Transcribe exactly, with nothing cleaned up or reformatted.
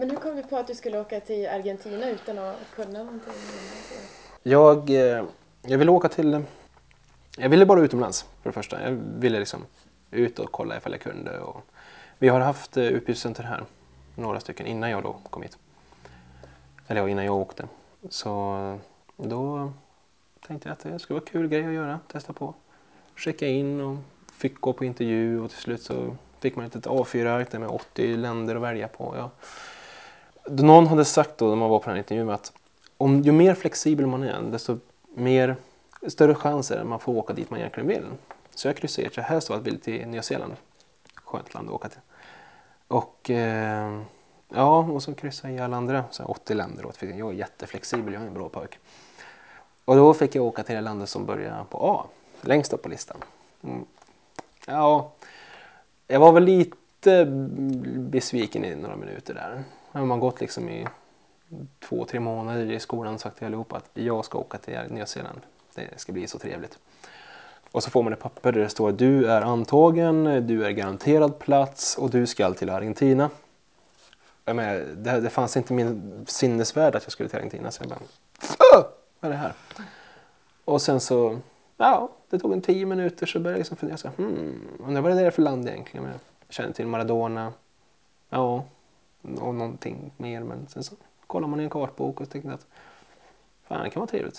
Men hur kom du på att du skulle åka till Argentina utan att kunna någonting? Jag, eh, jag ville åka till... Jag ville bara utomlands för det första. Jag ville liksom ut och kolla ifall jag kunde. Och vi har haft eh, utbytescenter här, några stycken, innan jag då kom hit. Eller ja, innan jag åkte. Så då tänkte jag att det skulle vara kul grej att göra, testa på. Checka in och fick gå på intervju och till slut så fick man ett A fyra-ark med åttio länder att välja på. Ja. Någon hade sagt då när man var på den här intervjun att om, ju mer flexibel man är, desto mer, större chanser att man får åka dit man egentligen vill. Så jag kryssade så här så att vill till Nya Zeeland. Skönt land att åka till. Och eh, ja, och så kryssade jag i alla andra så här åttio länder. Och jag är jätteflexibel, jag är en bra pojk. Och då fick jag åka till det landet som började på A, längst upp på listan. Mm. Ja, jag var väl lite besviken i några minuter där. När man gått liksom i två, tre månader i skolan och sagt till allihopa att jag ska åka till Nya Zeeland. Det ska bli så trevligt. Och så får man ett papper där det står att du är antagen, du är garanterad plats och du ska till Argentina. Jag menar, det, det fanns inte min sinnesvärld att jag skulle till Argentina. Så jag bara, vad är det här? Och sen så, ja, det tog en tio minuter så började jag liksom fundera så här, hmm, undrar vad det är för land egentligen. Jag känner till Maradona, ja, och någonting mer. Men sen så kollar man i en kartbok och tänkte att fan, det kan vara trevligt.